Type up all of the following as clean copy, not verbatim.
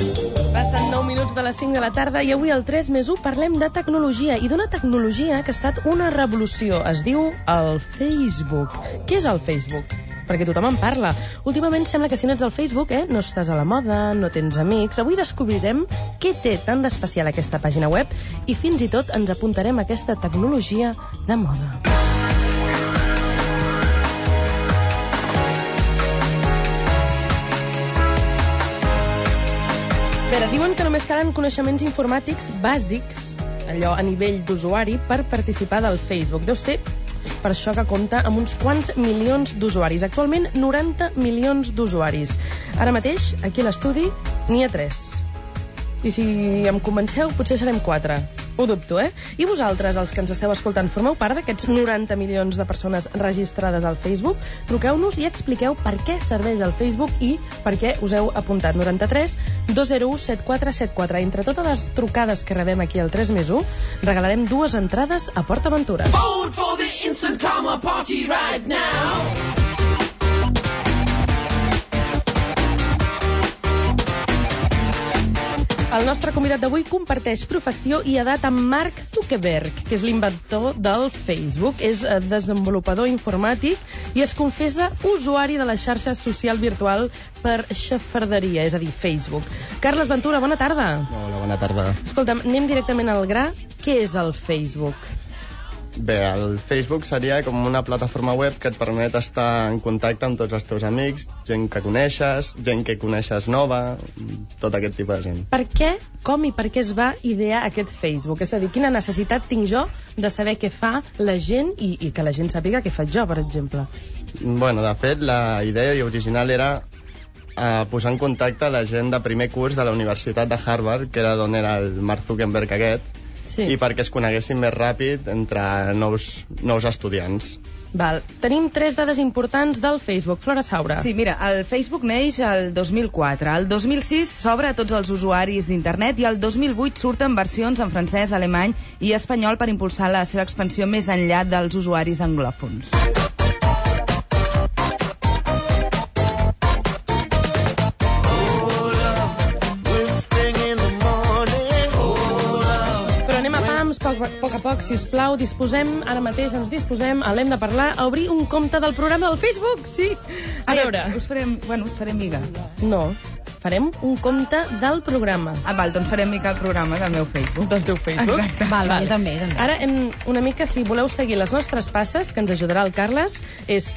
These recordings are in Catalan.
Passen 9 minuts de les 5 de la tarda i avui al 3+1 parlem de tecnologia i d'una tecnologia que ha estat una revolució. Es diu el Facebook. Què és el Facebook? Perquè tothom en parla. Últimament sembla que si no ets al Facebook, no estàs a la moda, no tens amics. Avui descobrirem què té tan d'especial aquesta pàgina web i fins i tot ens apuntarem a aquesta tecnologia de moda. Però diuen que només calen coneixements informàtics bàsics, allò a nivell d'usuari, per participar del Facebook. Deu ser per això que compta amb uns quants milions d'usuaris. Actualment, 90 milions d'usuaris. Ara mateix, aquí a l'estudi, n'hi ha 3. I si em convenceu, potser serem 4. Ho dubto, I vosaltres, els que ens esteu escoltant, formeu part d'aquests 90 milions de persones registrades al Facebook? Truqueu-nos i expliqueu per què serveix el Facebook i per què us heu apuntat. 93 201 7474. Entre totes les trucades que rebem aquí al 3+1, regalarem 2 entrades a Port Aventura. Vote for the Instant Karma Party right now. El nostre convidat d'avui comparteix professió i edat amb Mark Zuckerberg, que és l'inventor del Facebook. És desenvolupador informàtic i es confessa usuari de la xarxa social virtual per xafarderia, és a dir, Facebook. Carles Ventura, bona tarda. Hola, bona tarda. Escolta'm, anem directament al gra. Què és el Facebook? Bé, el Facebook seria com una plataforma web que et permet estar en contacte amb tots els teus amics, gent que coneixes nova, tot aquest tipus de gent. Per què, com i per què es va idear aquest Facebook? És a dir, quina necessitat tinc jo de saber què fa la gent i que la gent sàpiga què faig jo, per exemple? Bueno, de fet, la idea original era posar en contacte la gent de primer curs de la Universitat de Harvard, que era d'on era el Mark Zuckerberg aquest, sí. I perquè es coneguessin més ràpid entre nous estudiants. Val. Tenim 3 dades importants del Facebook. Flora Saura. Sí, mira, el Facebook neix el 2004. El 2006 s'obre a tots els usuaris d'internet i el 2008 surten versions en francès, alemany i espanyol per impulsar la seva expansió més enllà dels usuaris anglòfons. A poc a poc, sisplau, ens disposem, l'hem de parlar, a obrir un compte del programa del Facebook, sí. A veure... farem miga. No, farem un compte del programa. Val, doncs farem mica el programa del meu Facebook. Del teu Facebook? Exacte. Val. Jo també. Ara, una mica, si voleu seguir les nostres passes, que ens ajudarà el Carles, és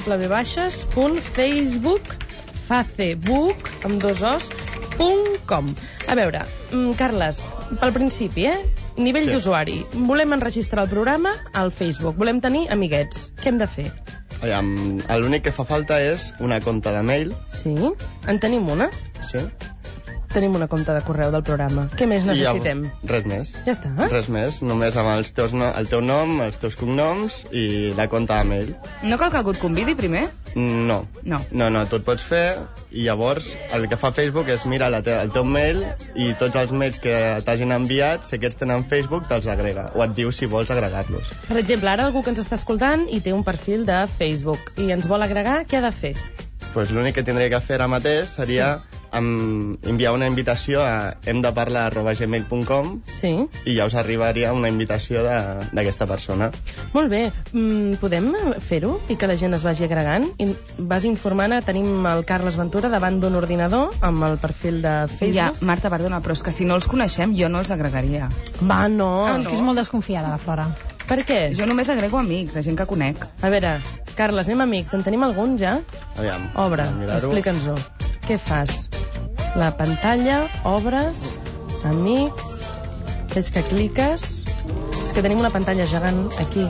www.facebook.com. A veure, Carles, pel principi, nivell d'usuari. Volem enregistrar el programa al Facebook. Volem tenir amiguets. Què hem de fer? L'únic que fa falta és una compte de mail. Sí? En tenim una? Sí. Tenim una compte de correu del programa. Què més necessitem? Res més. Ja està? Res més. Només amb el teu nom, els teus cognoms i la compte de mail. No cal que algú et convidi primer? No. Tu et pots fer i llavors el que fa Facebook és mirar el teu mail i tots els mails que t'hagin enviat, si aquests tenen Facebook, te'ls agrega. O et diu si vols agregar-los. Per exemple, ara algú que ens està escoltant i té un perfil de Facebook i ens vol agregar, què ha de fer? Pues l'únic que tindria que fer ara mateix seria enviar una invitació a hemdeparlar@gmail.com i ja us arribaria una invitació d'aquesta persona. Molt bé. Podem fer-ho i que la gent es vagi agregant? I vas informant, tenim el Carles Ventura davant d'un ordinador amb el perfil de Facebook. Ja, Marta, perdona, però és que si no els coneixem jo no els agregaria. Va, no. És que és molt desconfiada, la Flora. Per què? Jo només agrego amics, gent que conec. A veure, Carles, anem amics. En tenim algun ja? Aviam. Obre, explica'ns-ho. Què fas? La pantalla, obres, amics, veig que cliques... És que tenim una pantalla gegant aquí.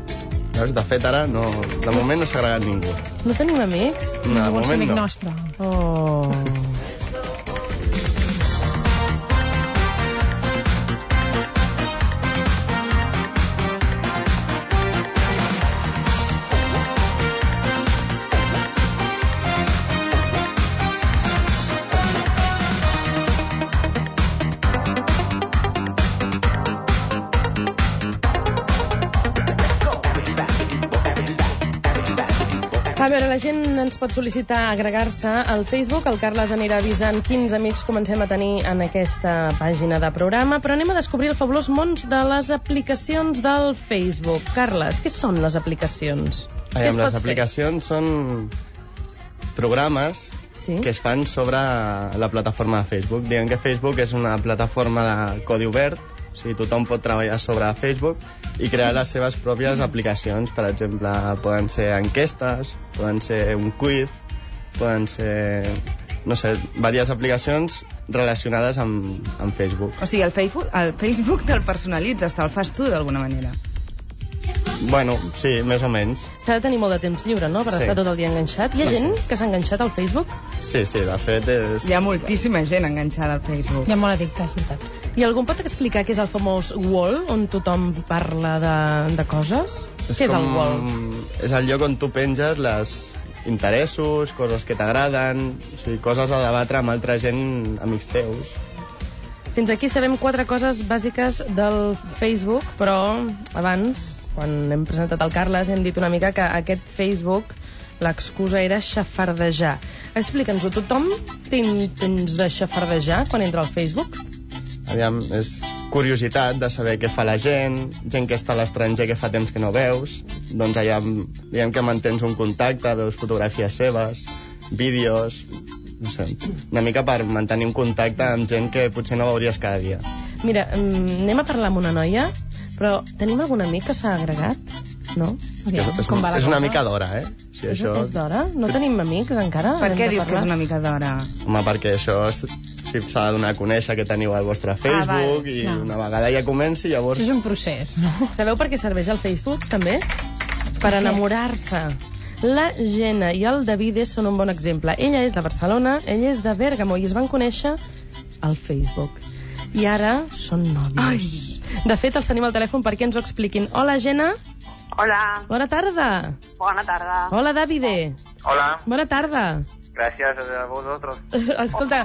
De fet, ara de moment no s'ha agregat ningú. No tenim amics? No, de moment amic no. Nostre. Oh... Fa A veure, la gent ens pot sol·licitar agregar-se al Facebook. El Carles anirà avisant quins amics comencem a tenir en aquesta pàgina de programa, però anem a descobrir el fabulós món de les aplicacions del Facebook. Carles, què són les aplicacions? Les aplicacions són programes que es fan sobre la plataforma de Facebook. Diguem que Facebook és una plataforma de codi obert, o sigui, tothom pot treballar sobre Facebook i crear les seves pròpies aplicacions. Per exemple, poden ser enquestes, poden ser un quiz, poden ser, no sé, diverses aplicacions relacionades amb Facebook. O sigui, el Facebook te'l personalitzes, te'l fas tu d'alguna manera. Bueno, sí, més o menys. S'ha de tenir molt de temps lliure, no?, per estar tot el dia enganxat. Hi ha gent que s'ha enganxat al Facebook? Sí, de fet és... Hi ha moltíssima gent enganxada al Facebook. Hi ha molt addictes, veritat. I algú pot explicar què és el famós wall, on tothom parla de coses? Què és el wall? És el lloc on tu penges les interessos, coses que t'agraden, o sigui, coses a debatre amb altra gent, amics teus. Fins aquí sabem 4 coses bàsiques del Facebook, però abans, quan hem presentat el Carles, hem dit una mica que aquest Facebook, l'excusa era xafardejar. Explica'ns-ho, tothom té temps de xafardejar quan entra al Facebook? Aviam, és curiositat de saber què fa la gent que està a l'estranger que fa temps que no veus, doncs allà, diguem que mantens un contacte, veus fotografies seves, vídeos, no sé, una mica per mantenir un contacte amb gent que potser no veuries cada dia. Mira, anem a parlar amb una noia, però tenim algun amic que s'ha agregat? No? És una mica d'hora, eh? Si és d'hora? No tenim amics encara? Per què dius que és una mica d'hora? Home, perquè això s'ha de donar a conèixer que teniu al vostre Facebook i una vegada ja comenci, llavors... Això és un procés, no? Sabeu per què serveix el Facebook, també? Per enamorar-se. La Jenna i el Davide són un bon exemple. Ella és de Barcelona, ell és de Bèrgamo i es van conèixer al Facebook. I ara són nòvios. De fet, els tenim al telèfon perquè ens ho expliquin. Hola, Jenna. Hola. Bona tarda. Bona tarda. Hola, Davide. Hola. Bona tarda. Gracias a vosotros. Escolta.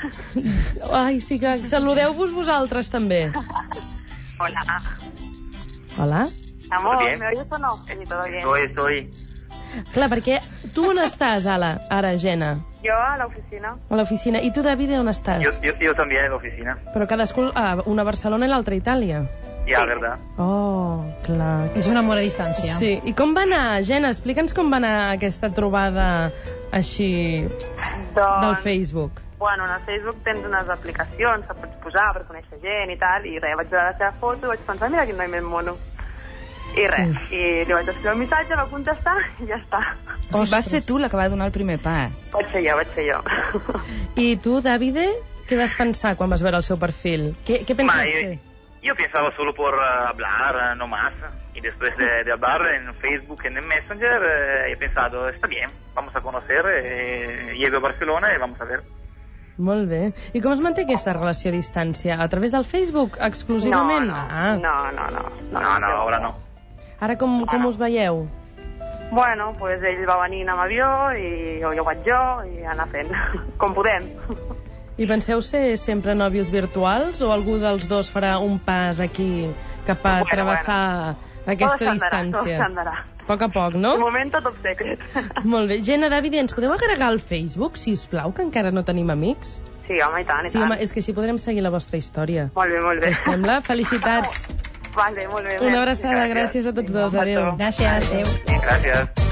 Ai, sí que saludeu-vos vosaltres també. Hola. Hola. Amor, ¿me oyes o no? ¿Todo bien? Estoy. Clar, perquè tu on estàs, ara, Jenna? Jo a l'oficina. A l'oficina. I tu, Davide, on estàs? Yo también en la oficina. Però cadascú, una a Barcelona i l'altra a Itàlia. Ja, verdad. Oh, clar. És un amor a distància. Sí. I com va anar, Jenna? Explica'ns com va anar aquesta trobada així del Facebook. Bueno, en el Facebook tens unes aplicacions que pots posar per conèixer gent i tal, i res, vaig veure la seva foto i vaig pensar, mira quin noi més mono. I res, i li vaig escriure el missatge, va contestar i ja està. O sigui, vas ser tu la que va donar el primer pas. Vaig ser jo. I tu, Davide, què vas pensar quan vas veure el seu perfil? ¿Qué pensaste? Yo pensaba solo por hablar, no más. Y después de hablar en Facebook, en el Messenger, he pensado, está bien, vamos a conocer, llego a Barcelona y vamos a ver. Molt bé. I com es manté aquesta relació a distància? A través del Facebook, exclusivament? No, ahora no. Ara com us veieu? Bueno, pues ell va venint amb avió i jo vaig jo i anar fent, com podem. I penseu ser sempre nòvios virtuals o algú dels dos farà un pas aquí cap a travessar aquesta distància? Tot s'andarà. A poc a poc, no? De moment tot secret. Molt bé. Jenna, David, ens podeu agregar al Facebook, si us plau, que encara no tenim amics? Sí, home, i tant, i tant. Sí, home, és que així podrem seguir la vostra història. Molt bé. Us sembla? Felicitats. Vale, molt bé. Una abraçada, gràcies a tots dos. Adéu. Gràcies, adéu. Gràcies.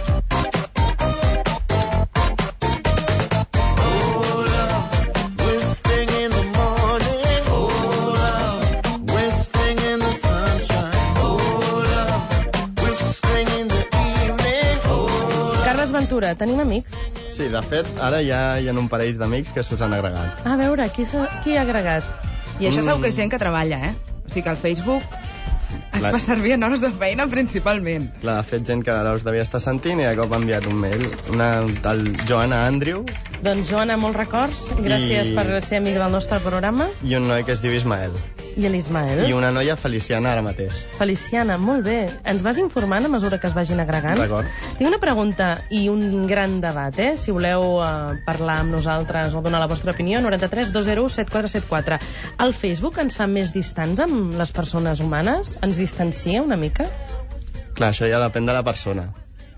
Ventura, tenim amics? Sí, de fet, ara ja hi ha un parell d'amics que s'us han agregat. A veure, qui ha agregat? I això segur que és gent que treballa, eh? O sigui que el Facebook es fa servir en hores de feina principalment. Clar, de fet, gent que ara us devia estar sentint i de cop ha enviat un mail. El Joana Andrew. Doncs Joana, molts records. Gràcies per ser amic del nostre programa. I un noi que es diu Ismael. I l'Ismael? I una noia, Feliciana, ara mateix. Feliciana, molt bé. Ens vas informant a mesura que es vagin agregant? D'acord. Tinc una pregunta i un gran debat, eh? Si voleu parlar amb nosaltres o donar la vostra opinió, 93 201 7474. El Facebook ens fa més distants amb les persones humanes? Ens distancia una mica? Clar, això ja depèn de la persona.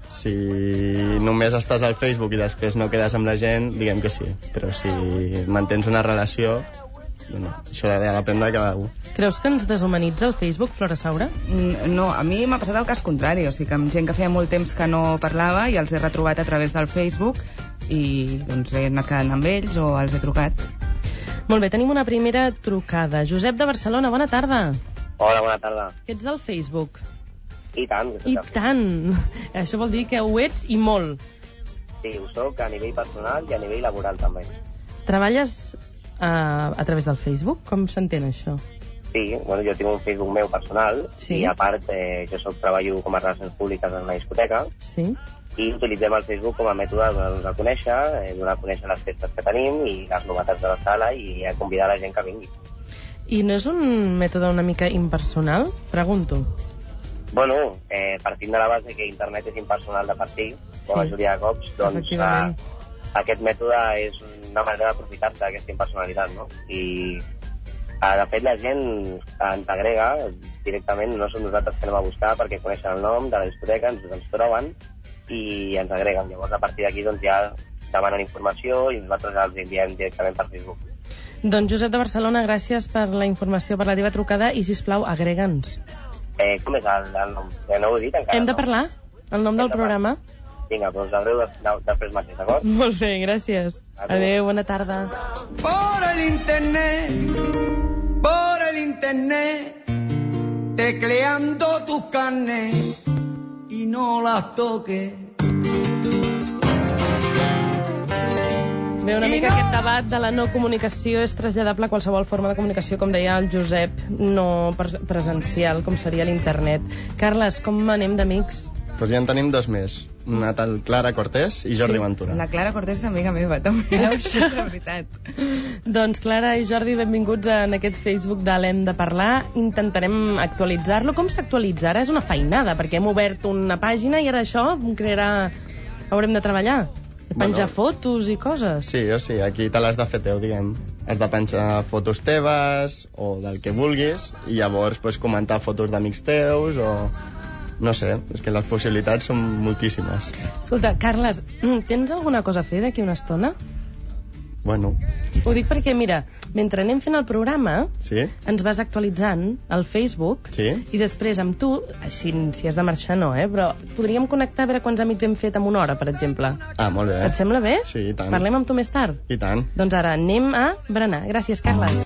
Si només estàs al Facebook i després no quedes amb la gent, diguem que sí. Però si mantens una relació, bueno, això depèn de cada un. Creus que ens deshumanitza el Facebook, Flora Saura? No, a mi m'ha passat el cas contrari, o sigui que amb gent que feia molt temps que no parlava i els he retrobat a través del Facebook i doncs he anat quedant amb ells o els he trucat. Molt bé, tenim una primera trucada. Josep de Barcelona, bona tarda. Hola, bona tarda. Ets del Facebook? I tant. I tant. Això vol dir que ho ets i molt. Sí, ho soc a nivell personal i a nivell laboral també. Treballes a través del Facebook? Com s'entén això? Sí, bueno, jo tinc un Facebook meu personal Sí. i a part jo treballo com a relacions públiques en una discoteca Sí. i utilitzem el Facebook com a mètode de donar-nos a conèixer, donar a conèixer les festes que tenim i les novetats de la sala i a convidar la gent que vingui. I no és un mètode una mica impersonal? Pregunto. Bueno, partint de la base que internet és impersonal de partir, Sí. la majoria de cops, doncs Efectivament. aquest mètode és una manera d'aprofitar-se d'aquesta impersonalitat, no? I de fet la gent ens agrega directament, no som nosaltres que anem a buscar perquè coneixen el nom de la discoteca, ens troben i ens agreguen. Llavors a partir d'aquí doncs ja demanen informació i nosaltres els enviem directament per Facebook. Doncs Josep de Barcelona, gràcies per la informació, per la teva trucada i, sisplau, agrega'ns. Com és el nom? No ho he dit encara. Hem de no? parlar? El nom del programa? Vinga, doncs l'haureu després mateix, d'acord? Molt bé, gràcies. Adéu, bona tarda. Por el internet, tecleando tus carnes y no las toques. Bé, una mica aquest debat de la no comunicació és traslladable a qualsevol forma de comunicació, com deia el Josep, no presencial, com seria l'internet. Carles, com anem d'amics? Doncs ja en tenim dos més. Una tal Clara Cortés i Jordi Ventura. La Clara Cortés és amiga meva, també. Això és la veritat. Doncs Clara i Jordi, benvinguts en aquest Facebook de l'Hem de parlar. Intentarem actualitzar-lo. Com s'actualitza? Ara és una feinada, perquè hem obert una pàgina i ara això crearà... Haurem de treballar. Penjar fotos i coses. Sí, o sigui, aquí te l'has de fer teu, diguem. Has de penjar fotos teves o del que vulguis i llavors pues, comentar fotos d'amics teus o... No sé, és que les possibilitats són moltíssimes. Escolta, Carles, tens alguna cosa a fer d'aquí una estona? Bueno, Ho dic perquè, mira, mentre anem fent el programa, sí? ens vas actualitzant al Facebook Sí? i després amb tu, així, si has de marxar no, però podríem connectar a veure quants amics hem fet en una hora, per exemple. Ah, molt bé. Et sembla bé? Sí, i tant. Parlem amb tu més tard. I tant. Doncs ara anem a berenar. Gràcies, Carles.